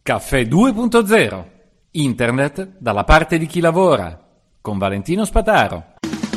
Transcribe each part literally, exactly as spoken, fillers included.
Caffè due punto zero. Internet dalla parte di chi lavora. Con Valentino Spataro.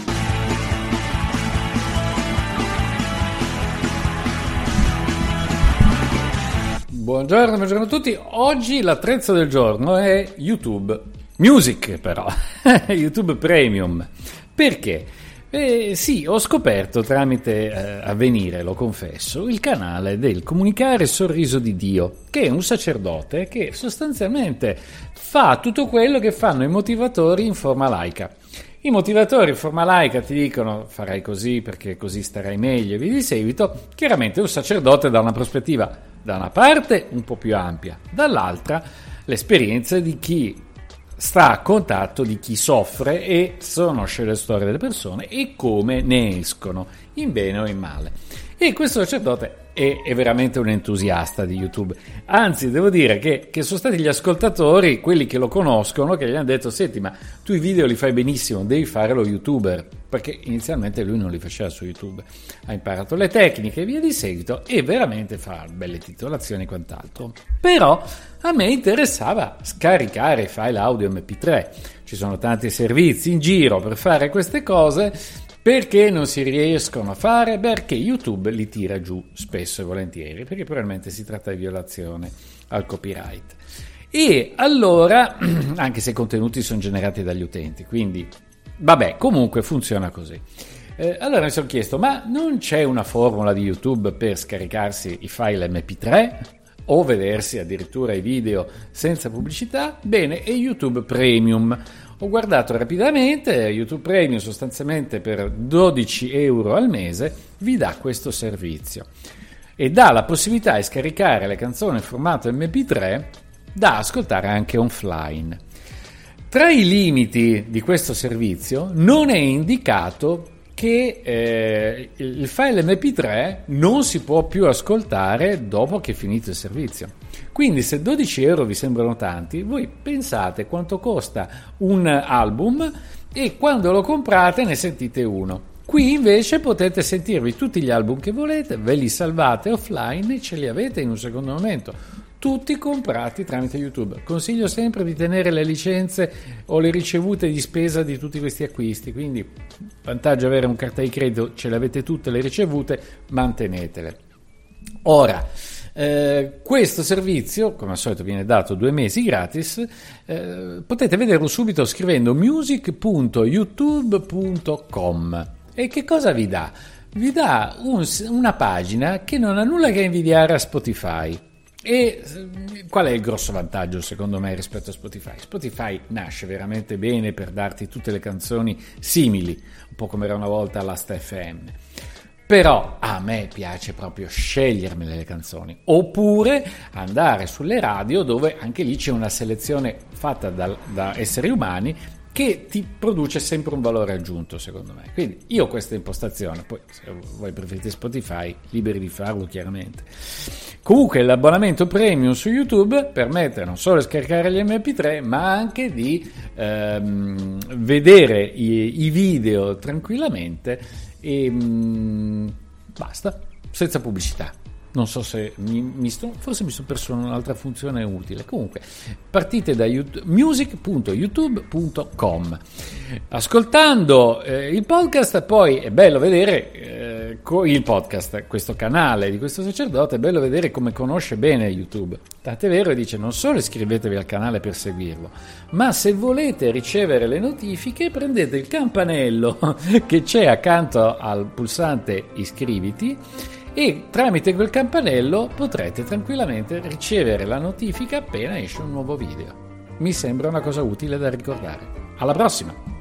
Buongiorno, buongiorno a tutti. Oggi l'attrezzo del giorno è YouTube. Music però. YouTube Premium. Perché? Eh, sì, ho scoperto tramite eh, Avvenire, lo confesso, il canale del Comunicare Sorriso di Dio, che è un sacerdote che sostanzialmente fa tutto quello che fanno i motivatori in forma laica. I motivatori in forma laica ti dicono farai così perché così starai meglio e via di seguito. Chiaramente un sacerdote da una prospettiva, da una parte un po' più ampia, dall'altra l'esperienza di chi sta a contatto di chi soffre e conosce le storie delle persone e come ne escono, in bene o in male. E questo sacerdote è, è veramente un entusiasta di YouTube. Anzi, devo dire che, che sono stati gli ascoltatori, quelli che lo conoscono, che gli hanno detto: senti, ma tu i video li fai benissimo, devi fare lo YouTuber. Perché inizialmente lui non li faceva su YouTube. Ha imparato le tecniche e via di seguito e veramente fa belle titolazioni e quant'altro. Però a me interessava scaricare i file audio emme pi tre. Ci sono tanti servizi in giro per fare queste cose. Perché non si riescono a fare? Perché YouTube li tira giù spesso e volentieri, perché probabilmente si tratta di violazione al copyright. E allora, anche se i contenuti sono generati dagli utenti, quindi vabbè, comunque funziona così. Eh, allora mi sono chiesto, ma non c'è una formula di YouTube per scaricarsi i file emme pi tre o vedersi addirittura i video senza pubblicità? Bene, è YouTube Premium. Ho guardato rapidamente, YouTube Premium sostanzialmente per dodici euro al mese vi dà questo servizio e dà la possibilità di scaricare le canzoni in formato emme pi tre da ascoltare anche offline. Tra i limiti di questo servizio non è indicato che eh, il file emme pi tre non si può più ascoltare dopo che è finito il servizio. Quindi se dodici euro vi sembrano tanti, voi pensate quanto costa un album e quando lo comprate ne sentite uno. Qui invece potete sentirvi tutti gli album che volete, ve li salvate offline e ce li avete in un secondo momento. Tutti comprati tramite YouTube. Consiglio sempre di tenere le licenze o le ricevute di spesa di tutti questi acquisti, quindi vantaggio avere un carta di credito, ce le avete tutte le ricevute, mantenetele. Ora, eh, questo servizio, come al solito, viene dato due mesi gratis, eh, potete vederlo subito scrivendo music punto youtube punto com. E che cosa vi dà? Vi dà un, una pagina che non ha nulla che invidiare a Spotify. E qual è il grosso vantaggio secondo me rispetto a Spotify? Spotify nasce veramente bene per darti tutte le canzoni simili, un po' come era una volta l'Asta effe emme, però a me piace proprio scegliermele le canzoni, oppure andare sulle radio dove anche lì c'è una selezione fatta da, da esseri umani che ti produce sempre un valore aggiunto, secondo me. Quindi io ho questa impostazione, poi se voi preferite Spotify, liberi di farlo chiaramente. Comunque l'abbonamento premium su YouTube permette non solo di scaricare gli emme pi tre, ma anche di ehm, vedere i, i video tranquillamente e mh, basta, senza pubblicità. Non so se mi, mi sto, forse mi sono perso un'altra funzione utile. Comunque partite da music punto youtube punto com. Ascoltando eh, il podcast, poi è bello vedere eh, co- il podcast, questo canale di questo sacerdote, è bello vedere come conosce bene YouTube. Tant'è vero che dice: non solo iscrivetevi al canale per seguirlo, ma se volete ricevere le notifiche prendete il campanello che c'è accanto al pulsante iscriviti e tramite quel campanello potrete tranquillamente ricevere la notifica appena esce un nuovo video. Mi sembra una cosa utile da ricordare. Alla prossima!